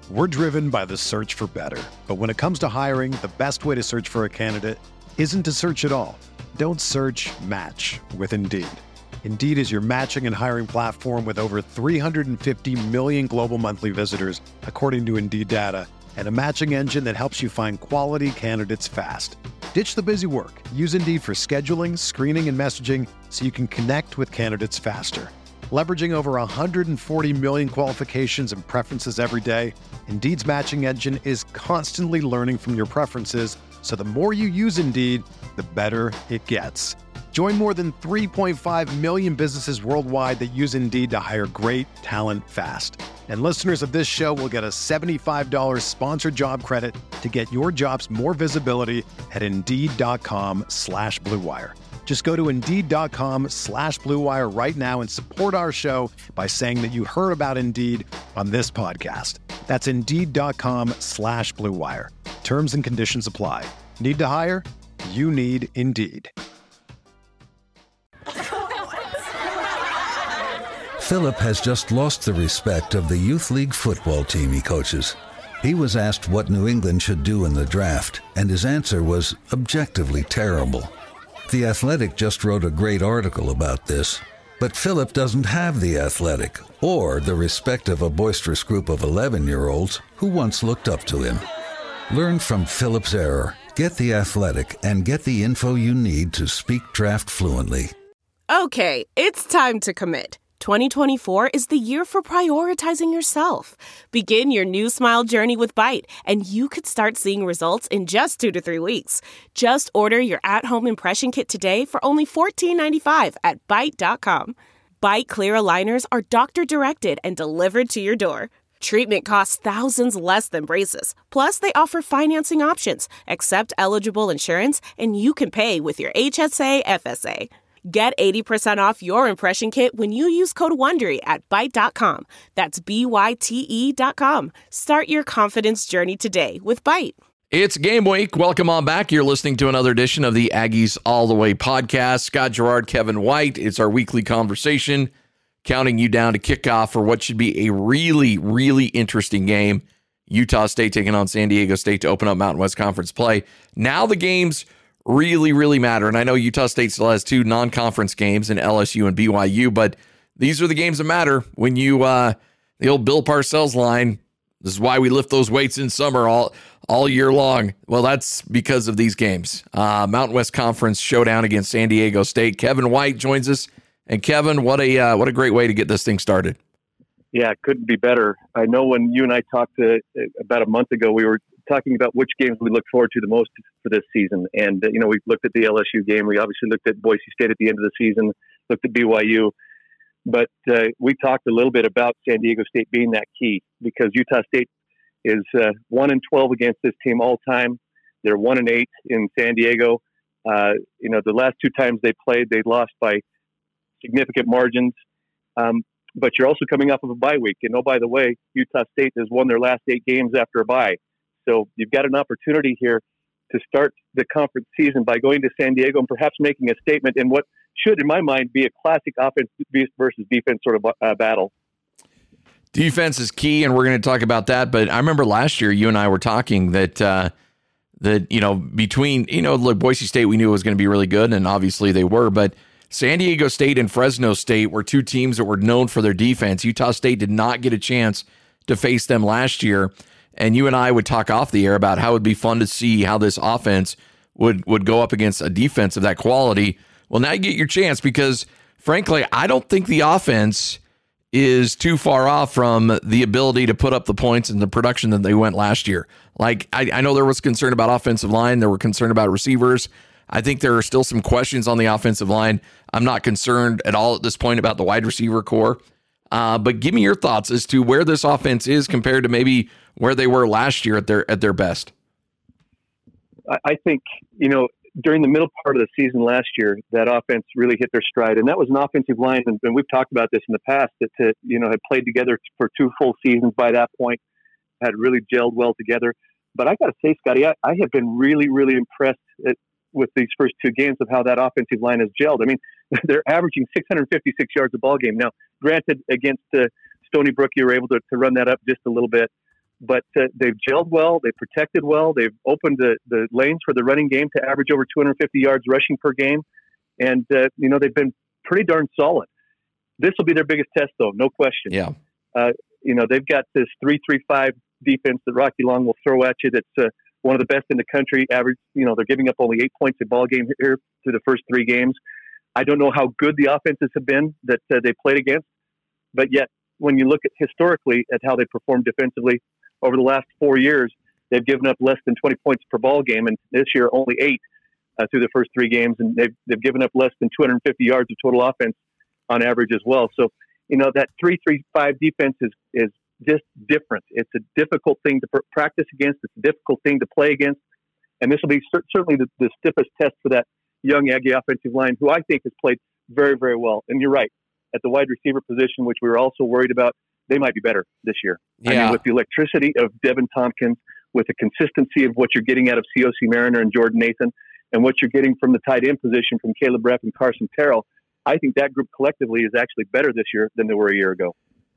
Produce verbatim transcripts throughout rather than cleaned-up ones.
We're driven by the search for better. But when it comes to hiring, the best way to search for a candidate isn't to search at all. Don't search, match with Indeed. Indeed is your matching and hiring platform with over three hundred fifty million global monthly visitors, according to Indeed data, and a matching engine that helps you find quality candidates fast. Ditch the busy work. Use Indeed for scheduling, screening, and messaging so you can connect with candidates faster. Leveraging over one hundred forty million qualifications and preferences every day, Indeed's matching engine is constantly learning from your preferences, so the more you use Indeed, the better it gets. Join more than three point five million businesses worldwide that use Indeed to hire great talent fast. And listeners of this show will get a seventy-five dollars sponsored job credit to get your jobs more visibility at Indeed.com slash Blue Wire. Just go to Indeed.com slash Blue Wire right now and support our show by saying that you heard about Indeed on this podcast. That's Indeed.com slash Blue Wire. Terms and conditions apply. Need to hire? You need Indeed. Philip has just lost the respect of the youth league football team he coaches. He was asked what New England should do in the draft, and his answer was objectively terrible. The Athletic just wrote a great article about this, but Philip doesn't have The Athletic or the respect of a boisterous group of eleven-year-olds who once looked up to him. Learn from Philip's error. Get The Athletic and get the info you need to speak draft fluently. Okay, it's time to commit. twenty twenty-four is the year for prioritizing yourself. Begin your new smile journey with Byte, and you could start seeing results in just two to three weeks. Just order your at-home impression kit today for only fourteen ninety-five at Byte dot com. Byte clear aligners are doctor-directed and delivered to your door. Treatment costs thousands less than braces. Plus, they offer financing options, accept eligible insurance, and you can pay with your H S A F S A. Get eighty percent off your impression kit when you use code WONDERY at Byte dot com. That's B Y T E dot com. Start your confidence journey today with Byte. It's game week. Welcome on back. You're listening to another edition of the Aggies All the Way podcast. Scott Gerard, Kevin White. It's our weekly conversation, counting you down to kickoff for what should be a really, really interesting game. Utah State taking on San Diego State to open up Mountain West Conference play. Now the games really, really matter. And I know Utah State still has two non-conference games in L S U and B Y U, but these are the games that matter when you, uh, the old Bill Parcells line, this is why we lift those weights in summer all, all year long. Well, that's because of these games. Uh, Mountain West Conference showdown against San Diego State. Kevin White joins us. And Kevin, what a, uh, what a great way to get this thing started. Yeah, it couldn't be better. I know when you and I talked uh, about a month ago, we were talking about which games we look forward to the most for this season. And, uh, you know, we looked at the L S U game. We obviously looked at Boise State at the end of the season, looked at B Y U. But uh, we talked a little bit about San Diego State being that key because Utah State is uh, one and twelve against this team all time. They're one and eight in San Diego. Uh, you know, the last two times they played, they lost by significant margins. Um, but you're also coming off of a bye week. And oh, by the way, Utah State has won their last eight games after a bye. So you've got an opportunity here to start the conference season by going to San Diego and perhaps making a statement in what should, in my mind, be a classic offense versus defense sort of uh, battle. Defense is key, and we're going to talk about that. But I remember last year you and I were talking that, uh, that you know, between, you know, look, Boise State we knew was going to be really good, and obviously they were. But San Diego State and Fresno State were two teams that were known for their defense. Utah State did not get a chance to face them last year. And you and I would talk off the air about how it would be fun to see how this offense would, would go up against a defense of that quality. Well, now you get your chance because, frankly, I don't think the offense is too far off from the ability to put up the points and the production that they went last year. Like, I, I know there was concern about offensive line. There were concern about receivers. I think there are still some questions on the offensive line. I'm not concerned at all at this point about the wide receiver core. Uh, but give me your thoughts as to where this offense is compared to maybe where they were last year at their at their best. I think, you know, during the middle part of the season last year, that offense really hit their stride. And that was an offensive line, and, and we've talked about this in the past, that, to, you know, had played together for two full seasons by that point, had really gelled well together. But I got to say, Scotty, I, I have been really, really impressed at, with these first two games of how that offensive line has gelled. I mean, they're averaging six hundred fifty-six yards a ball game. Now, granted, against uh, Stony Brook, you were able to, to run that up just a little bit. but uh, they've gelled well. They've protected well. They've opened the, the lanes for the running game to average over two hundred fifty yards rushing per game. And, uh, you know, they've been pretty darn solid. This will be their biggest test, though, no question. Yeah. Uh, you know, they've got this three three five defense that Rocky Long will throw at you that's uh, one of the best in the country. Average, you know, they're giving up only eight points a ball game here through the first three games. I don't know how good the offenses have been that uh, they played against, but yet when you look at historically at how they performed defensively over the last four years, they've given up less than twenty points per ball game, and this year only eight uh, through the first three games, and they've they've given up less than two hundred fifty yards of total offense on average as well. So, you know, that three three five defense is is just different. It's a difficult thing to pr- practice against. It's a difficult thing to play against, and this will be cer- certainly the, the stiffest test for that young Aggie offensive line, who I think has played very, very well. And you're right, at the wide receiver position, which we were also worried about, they might be better this year. Yeah. I mean, with the electricity of Devin Tompkins, with the consistency of what you're getting out of C O C Mariner and Jordan Nathan, and what you're getting from the tight end position from Caleb Breff and Carson Terrell, I think that group collectively is actually better this year than they were a year ago.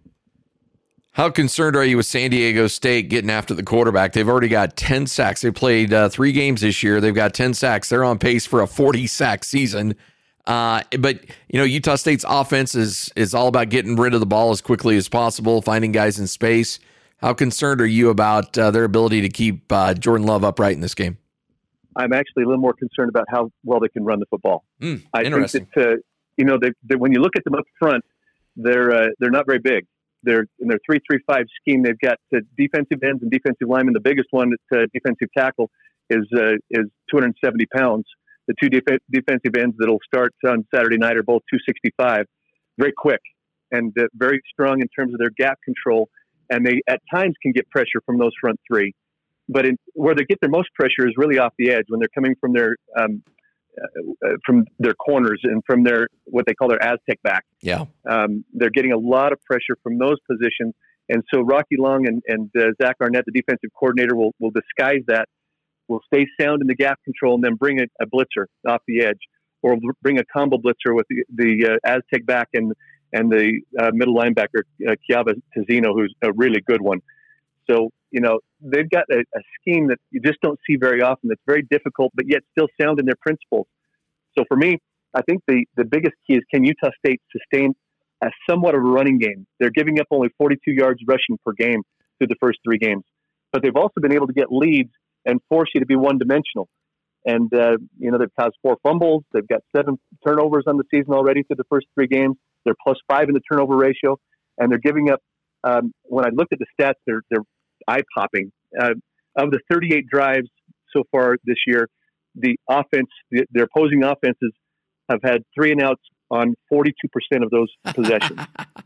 How concerned are you with San Diego State getting after the quarterback? They've already got ten sacks. They played uh, three games this year. They've got ten sacks. They're on pace for a forty-sack season. Uh, but, you know, Utah State's offense is is all about getting rid of the ball as quickly as possible, finding guys in space. How concerned are you about uh, their ability to keep uh, Jordan Love upright in this game? I'm actually a little more concerned about how well they can run the football. Mm, I interesting. think that, uh, you know, they, they, when you look at them up front, they're uh, they're not very big. They're in their three three five scheme. They've got uh, defensive ends and defensive linemen. The biggest one, uh, defensive tackle, is uh, is two hundred seventy pounds. The two def- defensive ends that'll start on Saturday night are both two sixty-five. Very quick and uh, very strong in terms of their gap control. And they at times can get pressure from those front three. But in, where they get their most pressure is really off the edge when they're coming from their um, uh, from their corners and from their what they call their Aztec back. Yeah, um, they're getting a lot of pressure from those positions, and so Rocky Long and, and uh, Zach Arnett, the defensive coordinator, will will disguise that, will stay sound in the gap control, and then bring a, a blitzer off the edge, or bring a combo blitzer with the, the uh, Aztec back and and the uh, middle linebacker uh, Kiava Tizino, who's a really good one. So, you know, they've got a, a scheme that you just don't see very often. That's very difficult, but yet still sound in their principles. So for me, I think the, the biggest key is, can Utah State sustain a somewhat of a running game? They're giving up only forty-two yards rushing per game through the first three games, but they've also been able to get leads and force you to be one-dimensional. And, uh, you know, they've caused four fumbles. They've got seven turnovers on the season already through the first three games. They're plus five in the turnover ratio, and they're giving up, um, when I looked at the stats, they're, they're eye-popping. Uh, of the thirty-eight drives so far this year, the offense, the, their opposing offenses have had three and outs on forty-two percent of those possessions,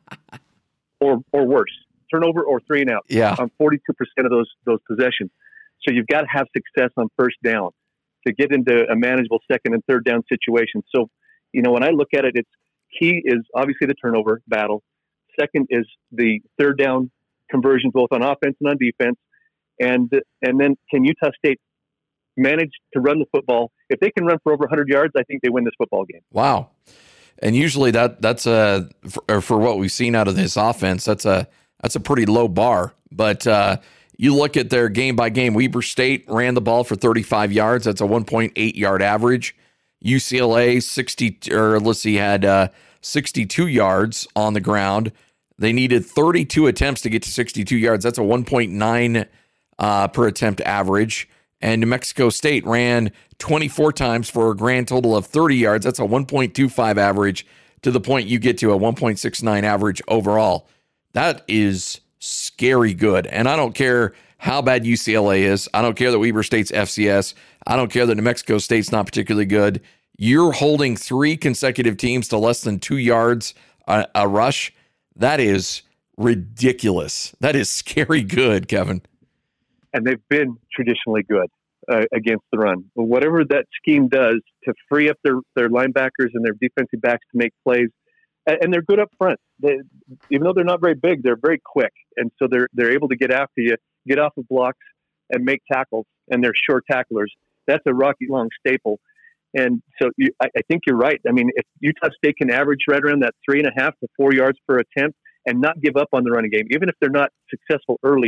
or or worse, turnover or three and out yeah. on forty-two percent of those those possessions. So you've got to have success on first down to get into a manageable second and third down situation. So, you know, when I look at it, it's key is obviously the turnover battle. Second is the third down conversions, both on offense and on defense. And and then can Utah State manage to run the football? If they can run for over one hundred yards, I think they win this football game. Wow. And usually that that's a for, for what we've seen out of this offense, that's a that's a pretty low bar. But uh, you look at their game by game. Weber State ran the ball for thirty-five yards. That's a one point eight yard average. U C L A sixty or let's see had uh, sixty-two yards on the ground. They needed thirty-two attempts to get to sixty-two yards. That's a one point nine uh, per attempt average. And New Mexico State ran twenty-four times for a grand total of thirty yards. That's a one point two five average, to the point you get to a one point six nine average overall. That is scary good. And I don't care how bad U C L A is. I don't care that Weber State's F C S. I don't care that New Mexico State's not particularly good. You're holding three consecutive teams to less than two yards a, a rush. That is ridiculous. That is scary good, Kevin. And they've been traditionally good uh, against the run. Whatever that scheme does to free up their, their linebackers and their defensive backs to make plays, and, and they're good up front. They, even though they're not very big, they're very quick, and so they're they're able to get after you, get off of blocks, and make tackles. And they're short tacklers. That's a Rocky Long staple. And so you, I, I think you're right. I mean, if Utah State can average right around that three and a half to four yards per attempt and not give up on the running game, even if they're not successful early,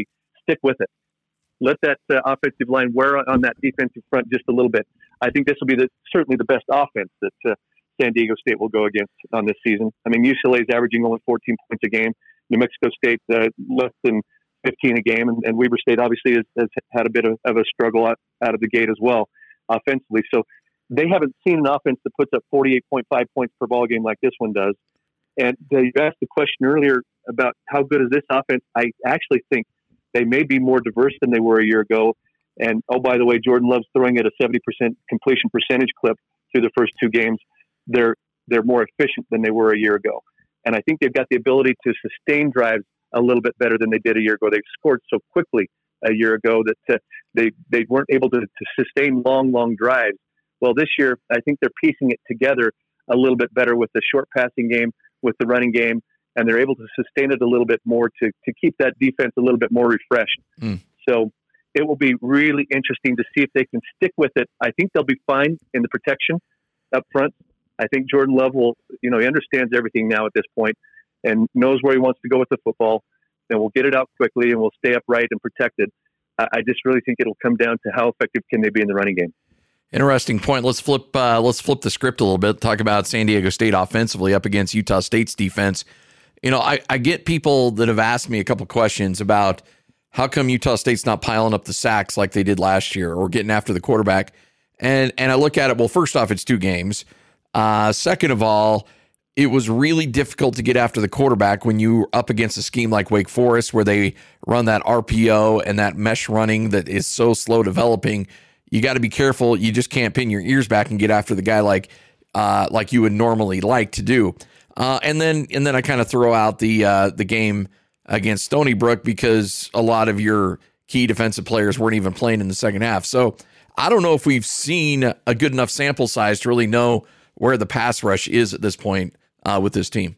stick with it. Let that uh, offensive line wear on that defensive front just a little bit. I think this will be the, certainly the best offense that uh, San Diego State will go against on this season. I mean, U C L A is averaging only fourteen points a game. New Mexico State uh, less than fifteen a game, and, and Weber State obviously has, has had a bit of, of a struggle out, out of the gate as well offensively. So they haven't seen an offense that puts up forty-eight point five points per ball game like this one does. And uh, you asked the question earlier about how good is this offense. I actually think they may be more diverse than they were a year ago. And, oh, by the way, Jordan Love's throwing at a seventy percent completion percentage clip through the first two games. They're they're more efficient than they were a year ago. And I think they've got the ability to sustain drives a little bit better than they did a year ago. They've scored so quickly a year ago that uh, they, they weren't able to, to sustain long, long drives. Well, this year, I think they're piecing it together a little bit better with the short passing game, with the running game, and they're able to sustain it a little bit more to, to keep that defense a little bit more refreshed. Mm. So it will be really interesting to see if they can stick with it. I think they'll be fine in the protection up front. I think Jordan Love will, you know, he understands everything now at this point and knows where he wants to go with the football, and we'll get it out quickly and we'll stay upright and protected. I, I just really think it'll come down to how effective can they be in the running game. Interesting point. Let's flip. Uh, let's flip the script a little bit. Talk about San Diego State offensively up against Utah State's defense. You know, I, I get people that have asked me a couple questions about how come Utah State's not piling up the sacks like they did last year or getting after the quarterback. And and I look at it. Well, first off, it's two games. Uh, second of all, it was really difficult to get after the quarterback when you were up against a scheme like Wake Forest, where they run that R P O and that mesh running that is so slow developing. You got to be careful. You just can't pin your ears back and get after the guy like uh, like you would normally like to do. Uh, and then and then I kind of throw out the uh, the game against Stony Brook because a lot of your key defensive players weren't even playing in the second half. So I don't know if we've seen a good enough sample size to really know where the pass rush is at this point uh, with this team.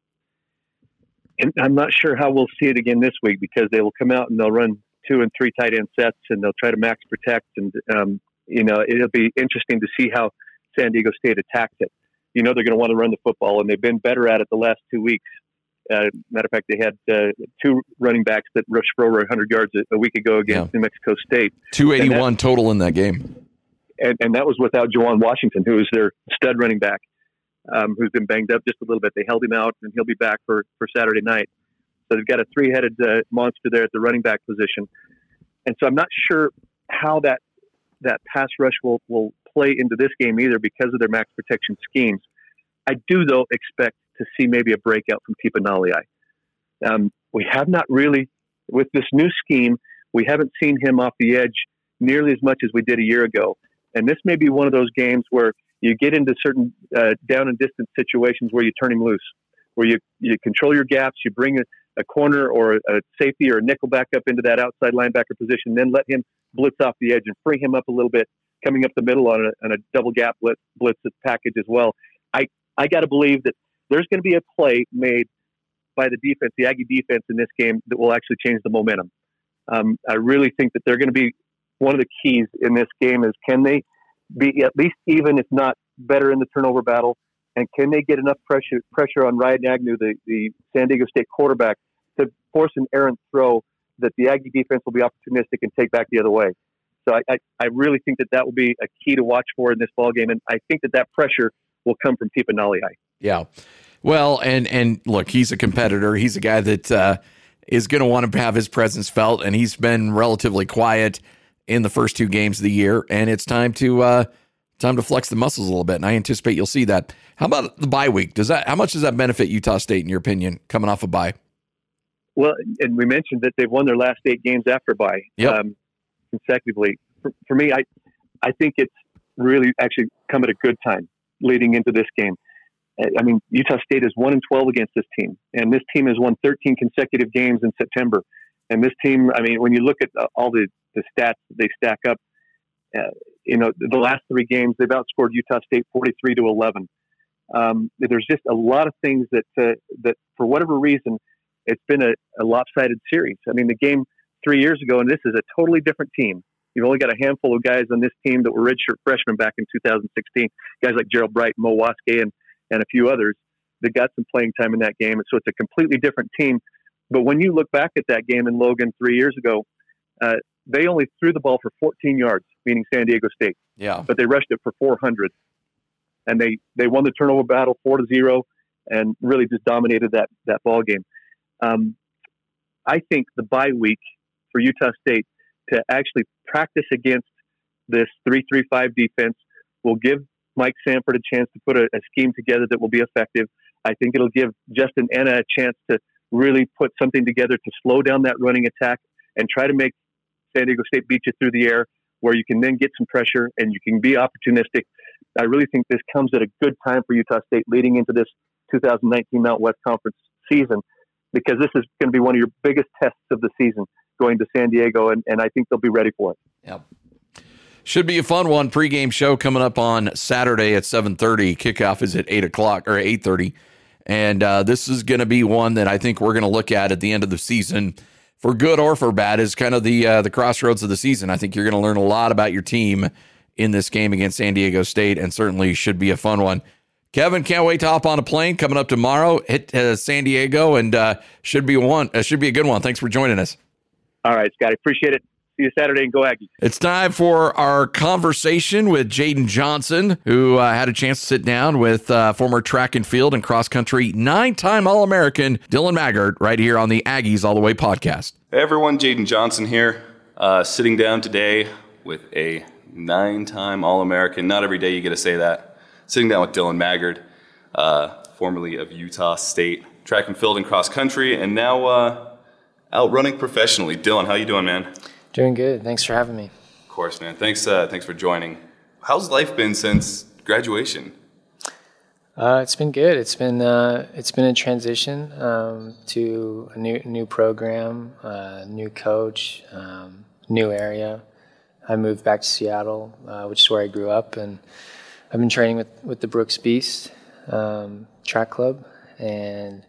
And I'm not sure how we'll see it again this week because they will come out and they'll run two and three tight end sets and they'll try to max protect. And, um, you know, it'll be interesting to see how San Diego State attacks it. You know, they're going to want to run the football, and they've been better at it the last two weeks. Uh, matter of fact, they had uh, two running backs that rushed for over one hundred yards a, a week ago against yeah. New Mexico State. two eighty-one that, total in that game. And, and that was without Juwan Washington, who is their stud running back, um, who's been banged up just a little bit. They held him out, and he'll be back for, for Saturday night. So they've got a three-headed uh, monster there at the running back position. And so I'm not sure how that that pass rush will, will play into this game either because of their max protection schemes. I do, though, expect to see maybe a breakout from Tipa Naliai. Um, we have not really, with this new scheme, we haven't seen him off the edge nearly as much as we did a year ago. And this may be one of those games where you get into certain uh, down and distance situations where you turn him loose, where you, you control your gaps, you bring a, a corner or a safety or a nickel back up into that outside linebacker position, then let him blitz off the edge and free him up a little bit, coming up the middle on a, on a double gap blitz, blitz package as well. I, I got to believe that there's going to be a play made by the defense, the Aggie defense in this game that will actually change the momentum. Um, I really think that they're going to be one of the keys in this game is can they be at least even, if not better in the turnover battle? And can they get enough pressure pressure on Ryan Agnew, the, the San Diego State quarterback, to force an errant throw that the Aggie defense will be opportunistic and take back the other way? So I, I, I really think that that will be a key to watch for in this ballgame. And I think that that pressure will come from Tipa Naliai. Yeah. Well, and, and look, he's a competitor. He's a guy that uh, is going to want to have his presence felt, and he's been relatively quiet in the first two games of the year, and it's time to uh, time to flex the muscles a little bit, and I anticipate you'll see that. How about the bye week? Does that how much does that benefit Utah State, in your opinion, coming off a bye? Well, and we mentioned that they've won their last eight games after bye yep. um, consecutively. For, for me, I I think it's really actually come at a good time leading into this game. I mean, Utah State is one and twelve against this team, and this team has won thirteen consecutive games in September. And this team, I mean, when you look at all the, the stats that they stack up, uh, you know, the last three games they've outscored Utah State forty-three to eleven. Um, there's just a lot of things that uh, that for whatever reason, it's been a, a lopsided series. I mean, the game three years ago, and this is a totally different team. You've only got a handful of guys on this team that were redshirt freshmen back in two thousand sixteen, guys like Gerald Bright, Mo Waskey, and and a few others that got some playing time in that game. And so it's a completely different team. But when you look back at that game in Logan three years ago, uh, they only threw the ball for fourteen yards, meaning San Diego State. Yeah. But they rushed it for four hundred. And they, they won the turnover battle four to zero and really just dominated that, that ball game. Um, I think the bye week for Utah State to actually practice against this three three five defense will give Mike Sanford a chance to put a, a scheme together that will be effective. I think it'll give Justin Enna a chance to really put something together to slow down that running attack and try to make San Diego State beat you through the air, where you can then get some pressure and you can be opportunistic. I really think this comes at a good time for Utah State leading into this two thousand nineteen Mountain West Conference season, because this is going to be one of your biggest tests of the season, going to San Diego, and, and I think they'll be ready for it. Yep. Should be a fun one. Pregame show coming up on Saturday at seven thirty. Kickoff is at eight o'clock or eight thirty. And uh, this is going to be one that I think we're going to look at at the end of the season, for good or for bad, is kind of the uh, the crossroads of the season. I think you're going to learn a lot about your team in this game against San Diego State, and certainly should be a fun one. Kevin, can't wait to hop on a plane coming up tomorrow, hit uh, San Diego, and uh, should be one. Uh, should be a good one. Thanks for joining us. All right, Scott, I appreciate it. See you Saturday, and go Aggies. It's time for our conversation with Jaden Johnson, who uh, had a chance to sit down with uh, former track and field and cross country nine-time All-American Dylan Maggart right here on the Aggies All the Way podcast. Hey everyone, Jaden Johnson here, uh, sitting down today with a nine-time All-American. Not every day you get to say that. Sitting down with Dylan Maggart, uh, formerly of Utah State, track and field and cross country, and now uh, out running professionally. Dylan, how you doing, man? Doing good. Thanks for having me. Of course, man. Thanks. Uh, thanks for joining. How's life been since graduation? Uh, it's been good. It's been uh, it's been a transition um, to a new new program, uh, new coach, um, new area. I moved back to Seattle, uh, which is where I grew up, and I've been training with, with the Brooks Beast um, track club, and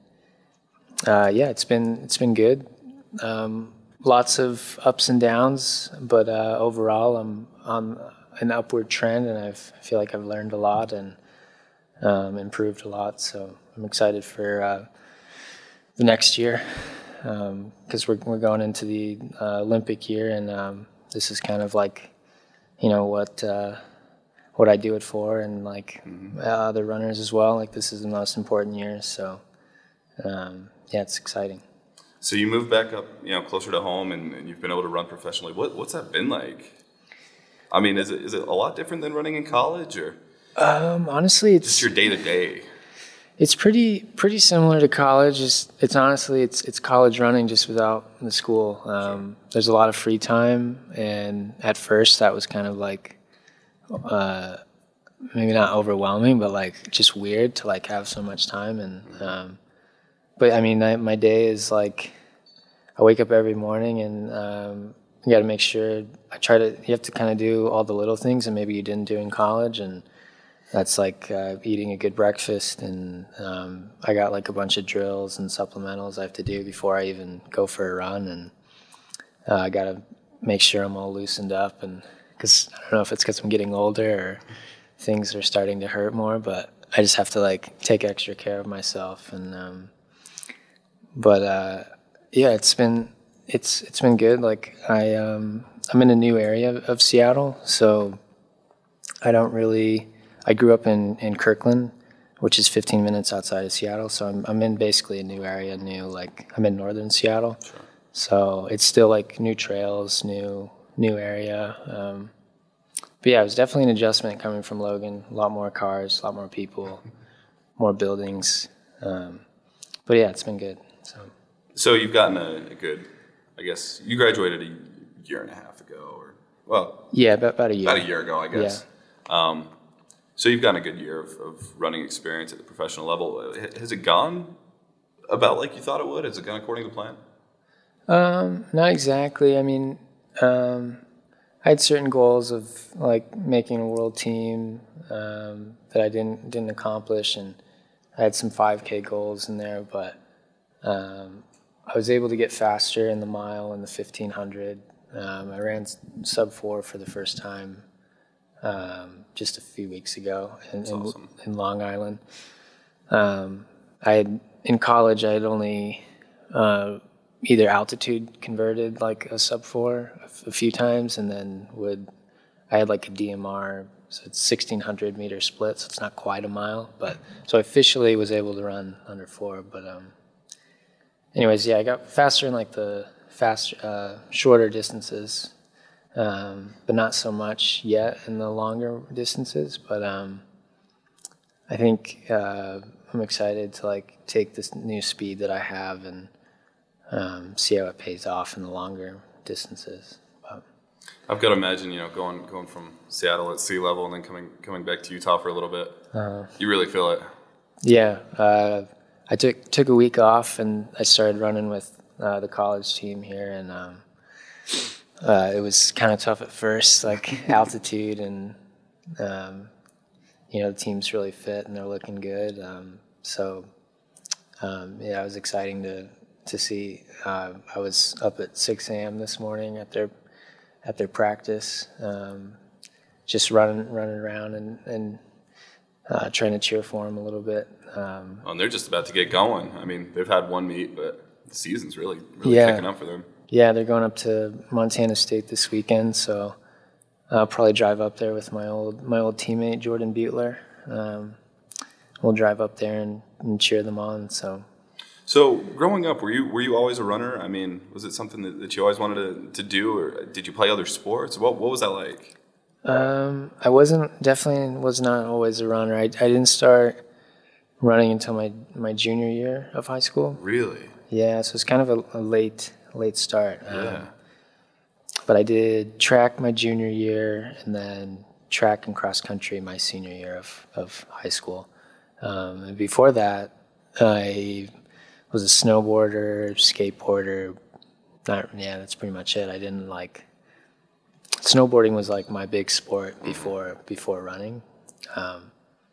uh, yeah, it's been it's been good. Um, lots of ups and downs, but uh, overall, I'm on an upward trend, and I've, I feel like I've learned a lot and um, improved a lot. So I'm excited for uh, the next year, because um, we're we're going into the uh, Olympic year, and um, this is kind of like, you know, what uh, what I do it for, and like mm-hmm. uh, other runners as well. Like, this is the most important year, so um, yeah, it's exciting. So you moved back up, you know, closer to home, and, and you've been able to run professionally. What what's that been like? I mean, is it is it a lot different than running in college, or um, honestly, it's just your day to day? It's pretty pretty similar to college. It's, it's honestly it's it's college running just without the school. Um, sure. There's a lot of free time, and at first that was kind of like uh, maybe not overwhelming, but like just weird to like have so much time. And um, but I mean, I, my day is like I wake up every morning, and um, you got to make sure I try to. You have to kind of do all the little things that maybe you didn't do in college, and that's like uh, eating a good breakfast, and um, I got like a bunch of drills and supplementals I have to do before I even go for a run, and uh, I got to make sure I'm all loosened up, and because I don't know if it's because I'm getting older or things are starting to hurt more, but I just have to like take extra care of myself, and um, but uh, yeah, it's been it's it's been good. Like I um, I'm in a new area of Seattle, so I don't really. I grew up in, in Kirkland, which is fifteen minutes outside of Seattle. So I'm I'm in basically a new area, new like I'm in northern Seattle. Sure. So it's still like new trails, new new area. Um, but yeah, it was definitely an adjustment coming from Logan. A lot more cars, a lot more people, more buildings. Um, but yeah, it's been good. So so you've gotten a, a good, I guess you graduated a year and a half ago, or well, yeah, about about a year. About a year ago, I guess. Yeah. Um, So you've gotten a good year of, of running experience at the professional level. Has it gone about like you thought it would? Has it gone according to plan? Um, not exactly. I mean, um, I had certain goals of like making a world team um, that I didn't didn't accomplish, and I had some five K goals in there. But um, I was able to get faster in the mile and the fifteen hundred. Um, I ran sub four for the first time. Um, just a few weeks ago in, in, awesome. in Long Island. Um, I had in college I had only uh, either altitude converted like a sub four a, f- a few times, and then would I had like a D M R, so it's sixteen hundred meter split, so it's not quite a mile, but so I officially was able to run under four. But um, anyways, yeah, I got faster in like the fast, uh, shorter distances, um, but not so much yet in the longer distances. But um, I think uh, I'm excited to like take this new speed that I have and um, see how it pays off in the longer distances. But I've got to imagine, you know, going going from Seattle at sea level and then coming coming back to Utah for a little bit. Uh, you really feel it. Yeah, uh, I took took a week off and I started running with uh, the college team here, and um, uh, it was kind of tough at first, like altitude, and um, you know the team's really fit and they're looking good. Um, so um, yeah, it was exciting to to see. Uh, I was up at six a.m. this morning at their at their practice, um, just running running around and. and Uh, trying to cheer for them a little bit. Um, well, and they're just about to get going. I mean, they've had one meet, but the season's really, really yeah. kicking up for them. Yeah, they're going up to Montana State this weekend, so I'll probably drive up there with my old my old teammate Jordan Butler. Um, we'll drive up there and, and cheer them on. So, so growing up, were you were you always a runner? I mean, was it something that, that you always wanted to, to do, or did you play other sports? What what was that like? Um, I wasn't definitely was not always a runner. I I didn't start running until my, my junior year of high school. Really? Yeah, so it's kind of a, a late late start. Yeah. Um, but I did track my junior year, and then track and cross country my senior year of of high school. Um, and before that, I was a snowboarder, skateboarder. Not yeah, that's pretty much it. I didn't like. Snowboarding was like my big sport before before running, um,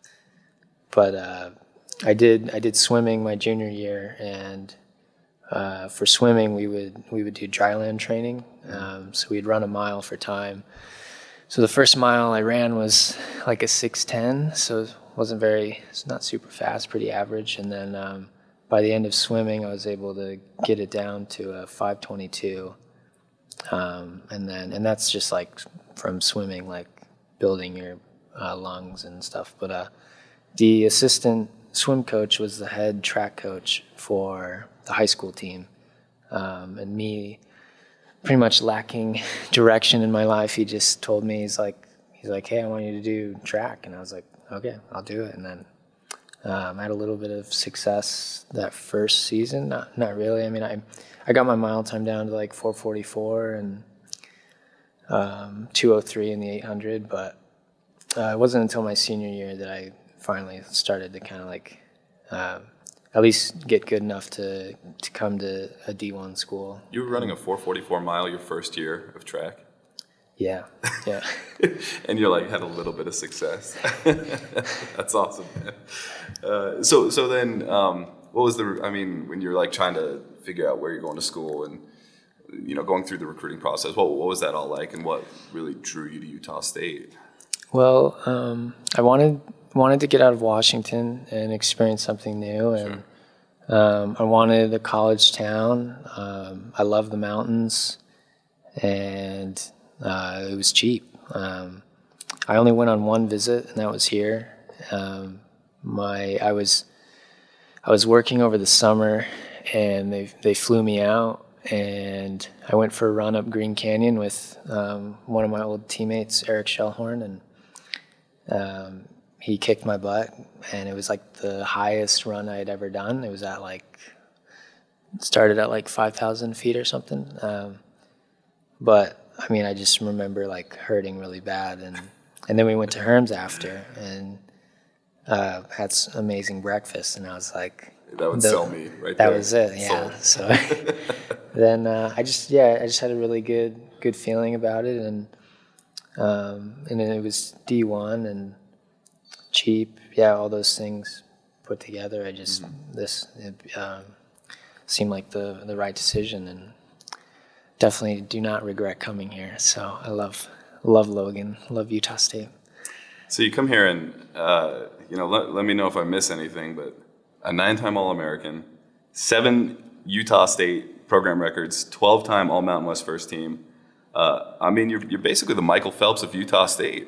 but uh, I did I did swimming my junior year, and uh, for swimming we would we would do dryland training. Um, so we'd run a mile for time. So the first mile I ran was like a six ten, so it wasn't very it's not super fast, pretty average. And then um, by the end of swimming, I was able to get it down to a five twenty-two. Um, and then, and that's just like from swimming, like building your uh, lungs and stuff. But uh, the assistant swim coach was the head track coach for the high school team. Um, and me, pretty much lacking direction in my life, he just told me, he's like, he's like, hey, I want you to do track. And I was like, okay, I'll do it. And then um, I had a little bit of success that first season. Not, not really. I mean, I. I got my mile time down to like four forty-four and um, two oh three in the eight hundred, but uh, it wasn't until my senior year that I finally started to kind of like um, at least get good enough to, to come to a D one school. You were running a four forty-four mile your first year of track? Yeah, yeah. And you're like, had a little bit of success. That's awesome, man. Uh, so, so then, um, what was the, I mean, when you're like trying to figure out where you're going to school and, you know, going through the recruiting process, what, what was that all like, and what really drew you to Utah State? Well, um, I wanted wanted to get out of Washington and experience something new, and sure. um, I wanted a college town. Um, I love the mountains, and uh, it was cheap. Um, I only went on one visit, and that was here. Um, my I was I was working over the summer, and they they flew me out, and I went for a run up Green Canyon with um, one of my old teammates, Eric Shellhorn, and um, he kicked my butt, and it was like the highest run I had ever done. It was at like started at like five thousand feet or something, um, but I mean I just remember like hurting really bad, and and then we went to Herms after and uh, had some amazing breakfast, and I was like. That would the, sell me right that there. That was it, yeah. Sold. So then uh, I just, yeah, I just had a really good, good feeling about it, and um, and then it was D one and cheap, yeah, all those things put together. I just mm-hmm. this it, um, seemed like the the right decision, and definitely do not regret coming here. So I love love Logan, love Utah State. So you come here, and uh, you know, let, let me know if I miss anything, but. A nine-time All-American, seven Utah State program records, twelve-time All Mountain West first team. Uh, I mean, you're you're basically the Michael Phelps of Utah State.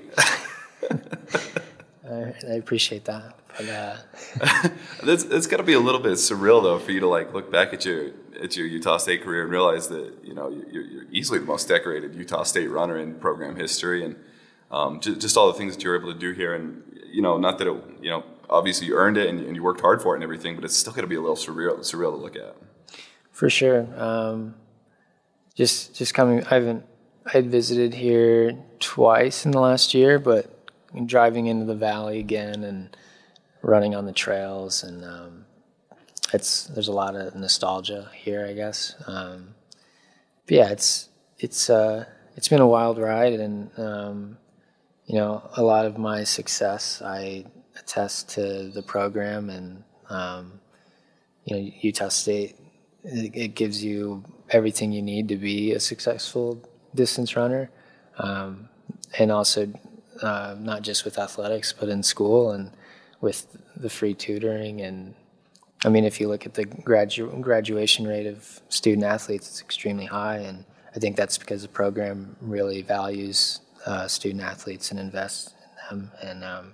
I, I appreciate that. But, uh... it's it's got to be a little bit surreal though for you to like look back at your at your Utah State career and realize that you know you're, you're easily the most decorated Utah State runner in program history, and um, just, just all the things that you're able to do here. And you know, not that it you know obviously you earned it and, and you worked hard for it and everything, but it's still got to be a little surreal surreal to look at. For sure. Um, just just coming, I haven't I had visited here twice in the last year, but driving into the valley again and running on the trails, and um, it's there's a lot of nostalgia here, I guess. Um, but yeah, it's it's uh, it's been a wild ride, and um, you know, a lot of my success I attest to the program, and um, you know, Utah State. It, it gives you everything you need to be a successful distance runner, um, and also uh, not just with athletics, but in school and with the free tutoring. And I mean, if you look at the gradu- graduation rate of student athletes, it's extremely high, and I think that's because the program really values uh, student athletes and invests in them. And um,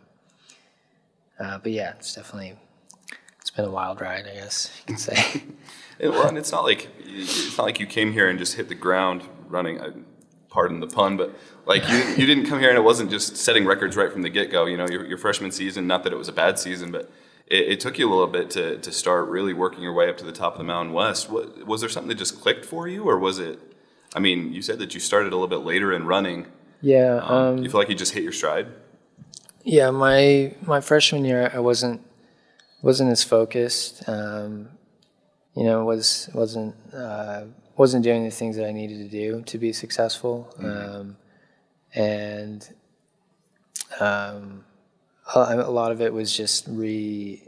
uh, but yeah, it's definitely it's been a wild ride, I guess you could say. And, well, and it's not like it's not like you came here and just hit the ground running. I, pardon the pun, but like you, you didn't come here and it wasn't just setting records right from the get go. You know, your, your freshman season. Not that it was a bad season, but it, it took you a little bit to to start really working your way up to the top of the Mountain West. What, was there something that just clicked for you, or was it? I mean, you said that you started a little bit later in running. Yeah. Um, Um, do you feel like you just hit your stride? Yeah, my my freshman year, I wasn't wasn't as focused. Um, You know, was wasn't uh, wasn't doing the things that I needed to do to be successful, mm-hmm. um, and um, a, a lot of it was just re,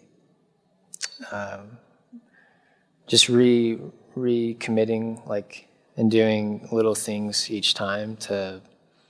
um, just re recommitting, like, and doing little things each time to,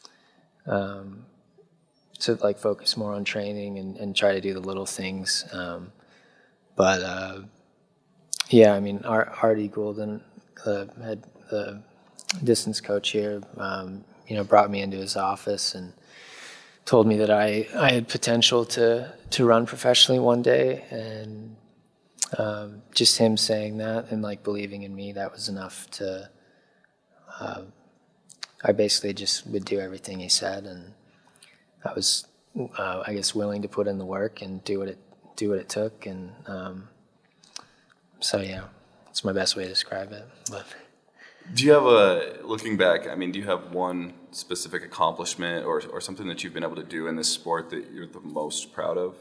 um, to like focus more on training and, and try to do the little things, um, but. Uh, Yeah, I mean, Artie Goulden, the head, the distance coach here, um, you know, brought me into his office and told me that I, I had potential to, to run professionally one day, and um, just him saying that and like believing in me, that was enough to. Uh, I basically just would do everything he said, and I was, uh, I guess, willing to put in the work and do what it do what it took, and. Um, So yeah, it's my best way to describe it. But do you have a looking back? I mean, do you have one specific accomplishment or or something that you've been able to do in this sport that you're the most proud of?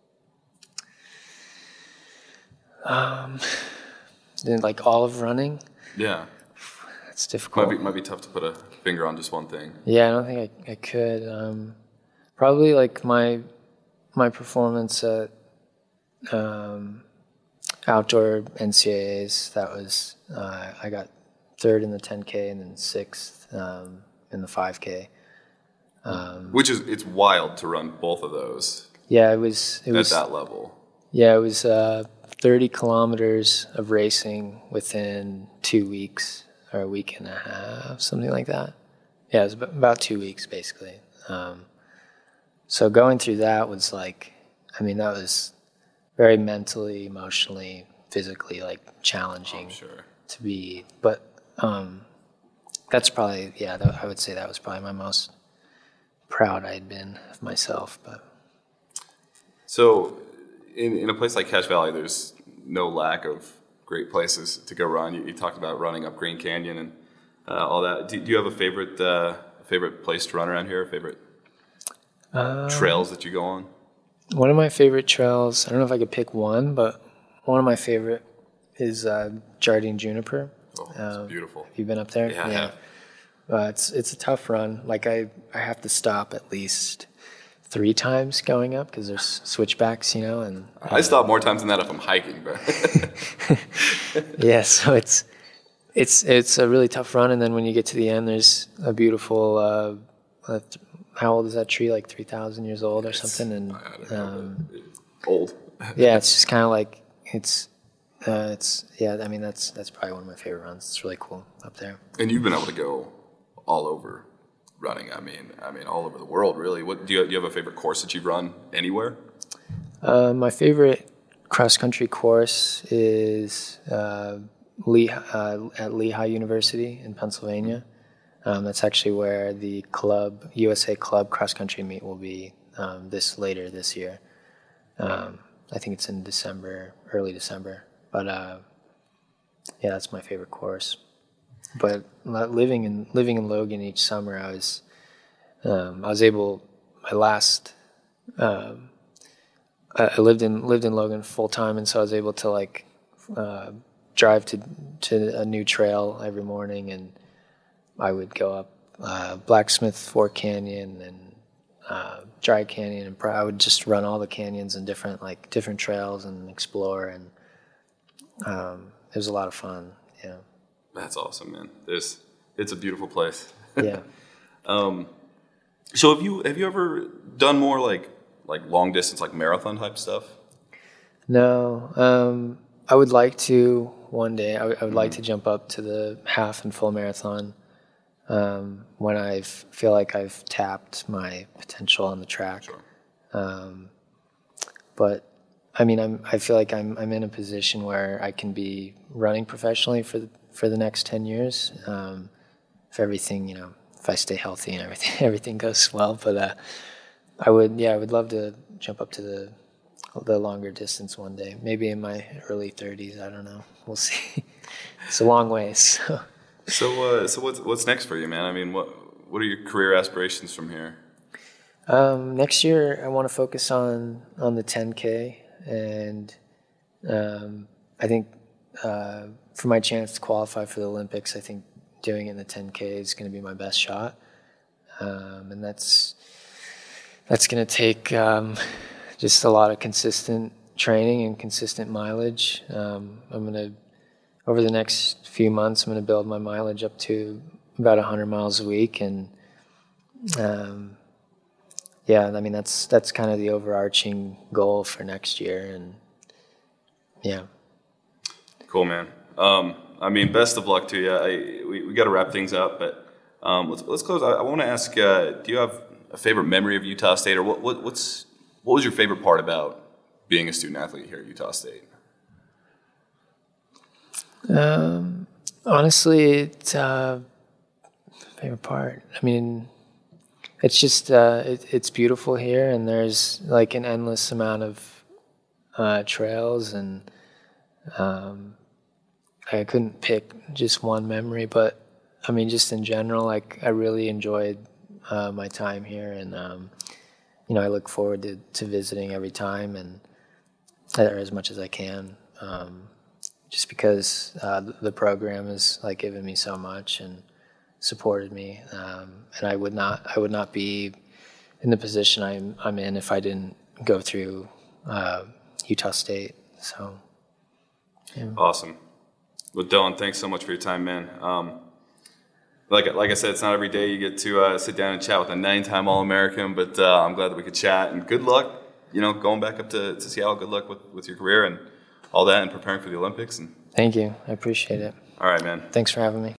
Um, like all of running. Yeah, it's difficult. Might be might be tough to put a finger on just one thing. Yeah, I don't think I I could. Um, probably like my my performance at. Um, Outdoor N C A As, that was, uh, I got third in the ten K and then sixth um, in the five K. Um, Which is, it's wild to run both of those. Yeah, it was. It at was, that level. Yeah, it was uh, thirty kilometers of racing within two weeks or a week and a half, something like that. Yeah, it was about two weeks basically. Um, so going through that was like, I mean, that was very mentally, emotionally, physically, like challenging oh, sure. to be. But um, that's probably, yeah, that, I would say that was probably my most proud I'd been of myself. But so, in in a place like Cache Valley, there's no lack of great places to go run. You, you talked about running up Green Canyon and uh, all that. Do, do you have a favorite uh, favorite place to run around here? Favorite um, trails that you go on? One of my favorite trails, I don't know if I could pick one, but one of my favorite is uh, Jardine Juniper. Oh, it's um, beautiful. Have you been up there? Yeah, yeah. I have. Uh, it's it's a tough run. Like I, I have to stop at least three times going up because there's switchbacks, you know. And uh, I stop more times than that if I'm hiking, but yeah, so it's it's it's a really tough run, and then when you get to the end, there's a beautiful. Uh, uh, how old is that tree? Like three thousand years old or it's, something, and I don't know, um, old. Yeah, it's just kind of like it's Uh, it's yeah. I mean, that's that's probably one of my favorite runs. It's really cool up there. And you've been able to go all over running. I mean, I mean, all over the world, really. What do you do? You have a favorite course that you've run anywhere? Uh, my favorite cross country course is uh, Lee, uh, at Lehigh University in Pennsylvania. Um, that's actually where the club U S A Club cross country meet will be um, this later this year. Um, I think it's in December, early December. But uh, yeah, that's my favorite course. But living in living in Logan each summer, I was um, I was able. My last um, I lived in lived in Logan full time, and so I was able to like uh, drive to to a new trail every morning, and I would go up uh, Blacksmith Fork Canyon and uh, Dry Canyon, and I would just run all the canyons and different like different trails and explore, and um, it was a lot of fun. Yeah, that's awesome, man. There's it's a beautiful place. Yeah. um, so have you have you ever done more like like long distance, like marathon type stuff? No, um, I would like to one day. I, w- I would mm-hmm. like to jump up to the half and full marathon. Um, when I feel like I've tapped my potential on the track. Sure. Um, but I mean, I'm, I feel like I'm, I'm in a position where I can be running professionally for the, for the next ten years. Um, if everything, you know, if I stay healthy and everything, everything goes well, but, uh, I would, yeah, I would love to jump up to the, the longer distance one day, maybe in my early thirties. I don't know. We'll see. It's a long way. So. So, uh, so what's what's next for you, man? I mean, what what are your career aspirations from here? Um, next year, I want to focus on on the ten K, and um, I think uh, for my chance to qualify for the Olympics, I think doing it in the ten K is going to be my best shot, um, and that's that's going to take um, just a lot of consistent training and consistent mileage. Um, I'm going to Over the next few months, I'm going to build my mileage up to about one hundred miles a week, and um, yeah, I mean that's that's kind of the overarching goal for next year, and yeah. Cool, man. Um, I mean, best of luck to you. I, we we got to wrap things up, but um, let's let's close. I, I want to ask: uh, do you have a favorite memory of Utah State, or what, what what's what was your favorite part about being a student athlete here at Utah State? Um, honestly, it's uh, favorite part. I mean, it's just uh, it, it's beautiful here, and there's like an endless amount of uh, trails, and um, I couldn't pick just one memory, but I mean, just in general, like I really enjoyed uh, my time here, and um, you know, I look forward to, to visiting every time, and or as much as I can. Um, Just because uh, the program has like given me so much and supported me, um, and I would not, I would not be in the position I'm I'm in if I didn't go through uh, Utah State. So, yeah. Awesome. Well, Dylan, thanks so much for your time, man. Um, like like I said, it's not every day you get to uh, sit down and chat with a nine-time All-American, but uh, I'm glad that we could chat. And good luck, you know, going back up to, to Seattle. Good luck with, with your career and all that and preparing for the Olympics. And thank you. I appreciate it. All right, man. Thanks for having me.